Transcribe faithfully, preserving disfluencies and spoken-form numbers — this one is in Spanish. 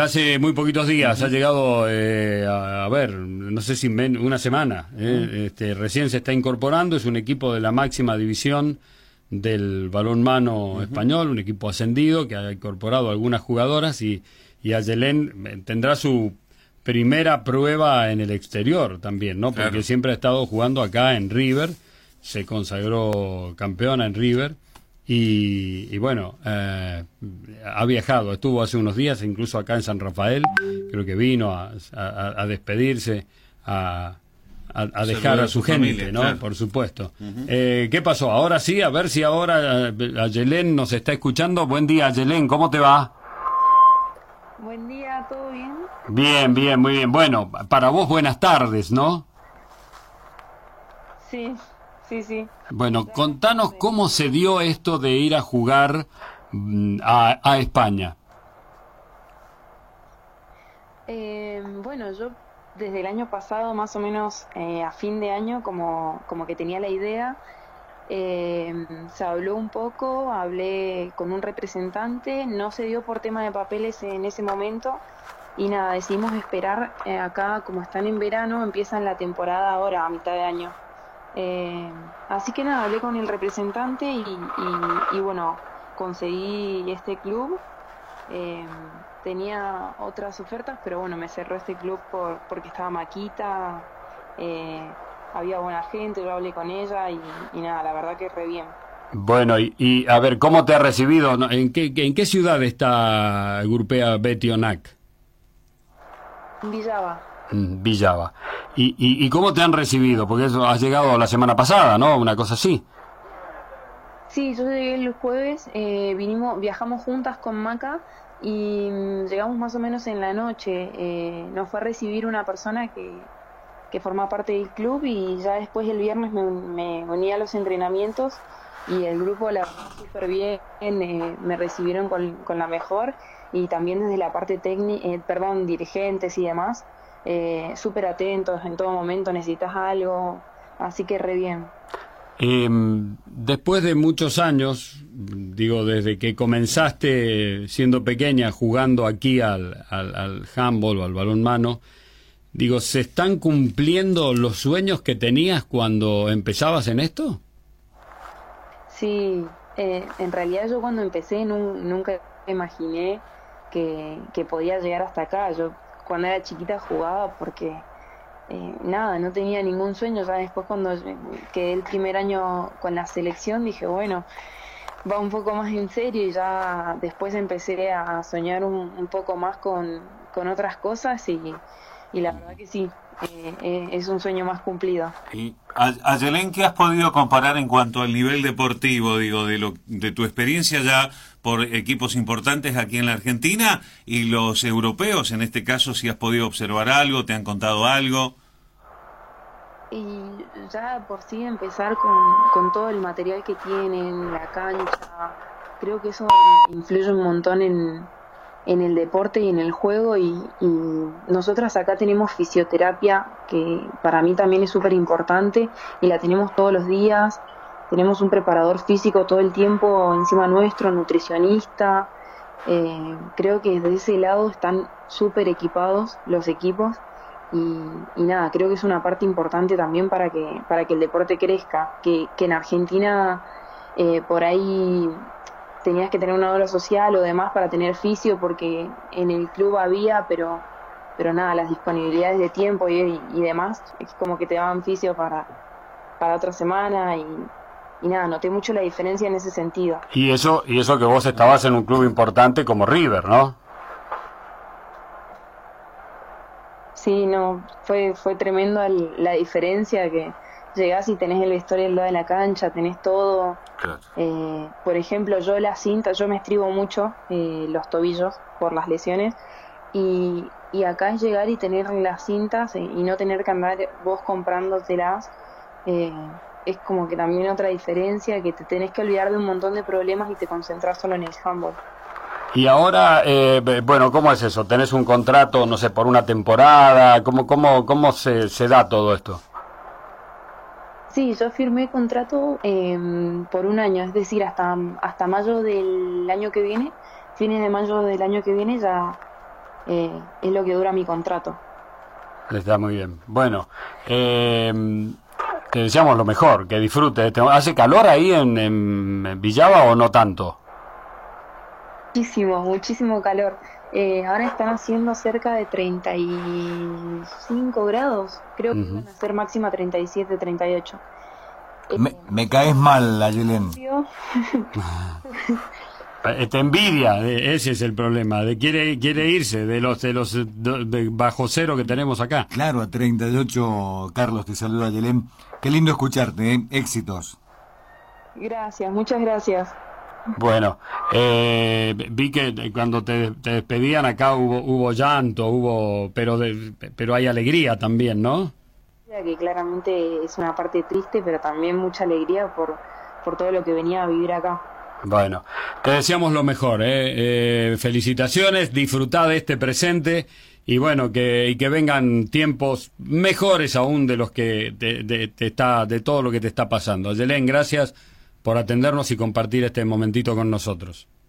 hace muy poquitos días, uh-huh. ha llegado, eh, a, a ver, no sé si men, una semana, eh, uh-huh. este, recién se está incorporando, es un equipo de la máxima división del balonmano uh-huh. español, un equipo ascendido que ha incorporado algunas jugadoras y, y Ayelén tendrá su primera prueba en el exterior también, ¿no? Porque claro. siempre ha estado jugando acá en River, se consagró campeona en River y, y bueno, eh, ha viajado, estuvo hace unos días incluso acá en San Rafael, creo que vino a, a, a despedirse, a, a, a dejar a su, su gente, familia, ¿no? Claro. Por supuesto. Uh-huh. Eh, ¿Qué pasó? Ahora sí, a ver si ahora Ayelén nos está escuchando. Buen día, Ayelén, ¿cómo te va? Buen día, ¿todo bien? Bien, bien, muy bien. Bueno, para vos buenas tardes, ¿no? Sí, sí, sí. Bueno, contanos cómo se dio esto de ir a jugar a, a España. Eh, bueno, yo desde el año pasado, más o menos eh, a fin de año, como, como que tenía la idea, eh, se habló un poco, hablé con un representante, no se dio por tema de papeles en ese momento y nada, decidimos esperar eh, acá, como están en verano, empiezan la temporada ahora a mitad de año. Eh, así que nada, hablé con el representante y, y, y bueno, conseguí este club. Eh, tenía otras ofertas, pero bueno, me cerró este club por, porque estaba Maquita, eh, había buena gente, yo hablé con ella y, y nada, la verdad que re bien. Bueno, y, y a ver, ¿cómo te ha recibido? ¿En qué, en qué ciudad está Grupea Betionac? Villava. Villava. ¿Y, y, ¿Y cómo te han recibido? Porque eso has llegado la semana pasada, ¿no? Una cosa así. Sí, yo llegué el jueves, eh, vinimos, viajamos juntas con Maca y mmm, llegamos más o menos en la noche. Eh, nos fue a recibir una persona que, que forma parte del club y ya después el viernes me, me uní a los entrenamientos y el grupo, la verdad, súper bien, eh, me recibieron con, con la mejor y también desde la parte técnica, eh, perdón, dirigentes y demás. Eh, súper atentos en todo momento, necesitas algo, así que re bien. Eh, después de muchos años, digo, desde que comenzaste siendo pequeña jugando aquí al, al, al handball o al balonmano, digo, ¿se están cumpliendo los sueños que tenías cuando empezabas en esto? Sí, eh, en realidad yo cuando empecé nu- nunca imaginé que, que podía llegar hasta acá. Yo cuando era chiquita jugaba porque eh, nada, no tenía ningún sueño. Ya después cuando quedé el primer año con la selección dije, bueno, va un poco más en serio y ya después empecé a soñar un, un poco más con, con otras cosas y, y la verdad que sí, eh, eh, es un sueño más cumplido. Y Ayelén, ¿qué has podido comparar en cuanto al nivel deportivo, digo, de lo de tu experiencia ya por equipos importantes aquí en la Argentina y los europeos? En este caso, si has podido observar algo, te han contado algo. Y ya por sí empezar con, con todo el material que tienen, la cancha, creo que eso influye un montón en, en el deporte y en el juego y, y nosotras acá tenemos fisioterapia que para mí también es súper importante y la tenemos todos los días, tenemos un preparador físico todo el tiempo encima nuestro, nutricionista, eh, creo que desde ese lado están súper equipados los equipos. Y, y nada, creo que es una parte importante también para que para que el deporte crezca, que, que en Argentina eh, por ahí tenías que tener una obra social o demás para tener fisio porque en el club había, pero pero nada, las disponibilidades de tiempo y, y demás, es como que te daban fisio para, para otra semana y, y nada, noté mucho la diferencia en ese sentido. Y eso, y eso que vos estabas en un club importante como River, ¿no? Sí, no, fue fue tremendo el, la diferencia que llegás y tenés el vestuario al lado de la cancha, tenés todo. Claro. Eh, por ejemplo, yo la cinta, yo me estribo mucho eh, los tobillos por las lesiones y, y acá es llegar y tener las cintas y, y no tener que andar vos comprándotelas. Eh, es como que también otra diferencia, que te tenés que olvidar de un montón de problemas y te concentras solo en el handball. Y ahora, eh, bueno, ¿cómo es eso? ¿Tenés un contrato, no sé, por una temporada? ¿Cómo cómo cómo se, se da todo esto? Sí, yo firmé contrato eh, por un año, es decir, hasta hasta mayo del año que viene, fines de mayo del año que viene ya eh, es lo que dura mi contrato. Está muy bien. Bueno, eh, te deseamos lo mejor, que disfrutes. ¿Hace calor ahí en, en Villaba o no tanto? Muchísimo, muchísimo calor. Eh, ahora están haciendo cerca de treinta y cinco grados. Creo que Ujú. van a ser máxima treinta y siete, treinta y ocho. Eh, Me, me caes mal, Ayelen. frío. Te envidia, eh, ese es el problema. De quiere quiere irse de los de los de- de bajo cero que tenemos acá. Claro, a treinta y ocho, Carlos, te saluda Ayelen. Qué lindo escucharte, ¿eh? Éxitos. Gracias, muchas gracias. Bueno, eh, vi que cuando te, te despedían acá hubo hubo llanto, hubo pero de, pero hay alegría también, ¿no? Que claramente es una parte triste, pero también mucha alegría por, por todo lo que venía a vivir acá. Bueno, te deseamos lo mejor, ¿eh? Eh, felicitaciones, disfrutá de este presente y bueno, que, y que vengan tiempos mejores aún de los que te, de, te está, de todo lo que te está pasando. Ayelen, gracias por atendernos y compartir este momentito con nosotros.